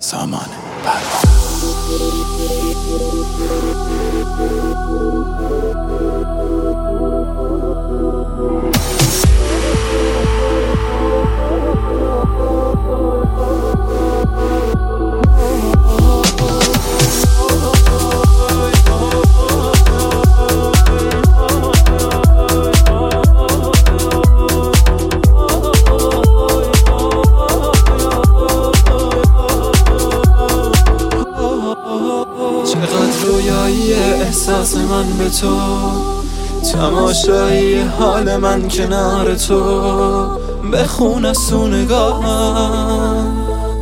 سامان چقدر رویایی احساس من به تو، تماشایی حال من کنار تو. بخون از تو نگاهم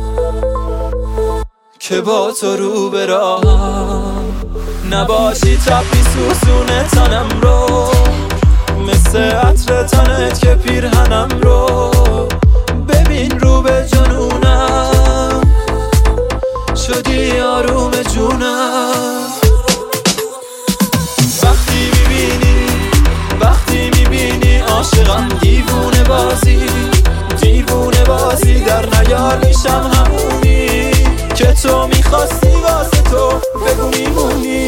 که با تو رو به راهم، نباشی تپی سوزون تنم رو، مثل عطر تنت که پیرهنم رو. ببین رو به جنونم شدی آروم جونم. وقتی میبینی عاشقم، دیوونه بازی در نیار میشم همونی که تو میخواستی. واسه تو بگو میمونی.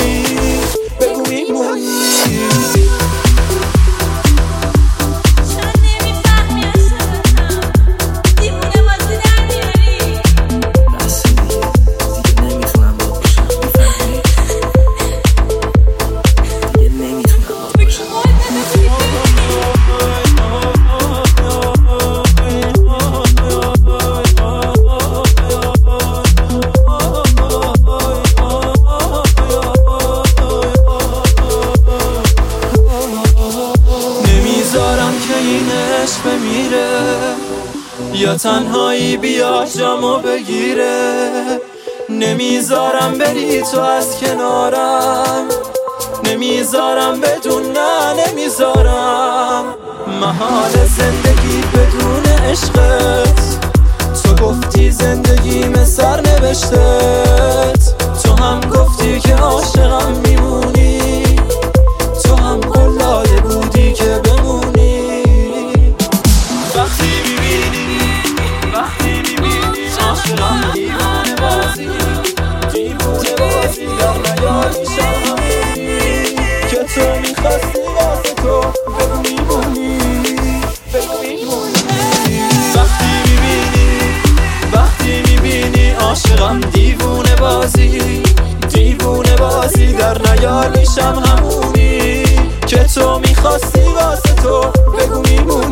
نمیذارم که این عشق بمیره، یا تنهایی بیا جامو بگیره. نمیذارم بری تو از کنارم، نمیذارم بدون، نه نمیذارم. محال زندگی بدون عشقت، تو گفتی زندگی سر نوشتت. تو هم گفتی که عاشقم میمونی، تو هم قول داده بودی که بمونی. وقتی میبینی عاشقم، دیوونه بازی در نیار میشم همونی که تو میخواستی. واسه تو بگو میمونی. وقتی میبینی عاشقم، دیوونه بازی در نیار میشم همونی که تو میخواستی. واسه تو بگو میمونی.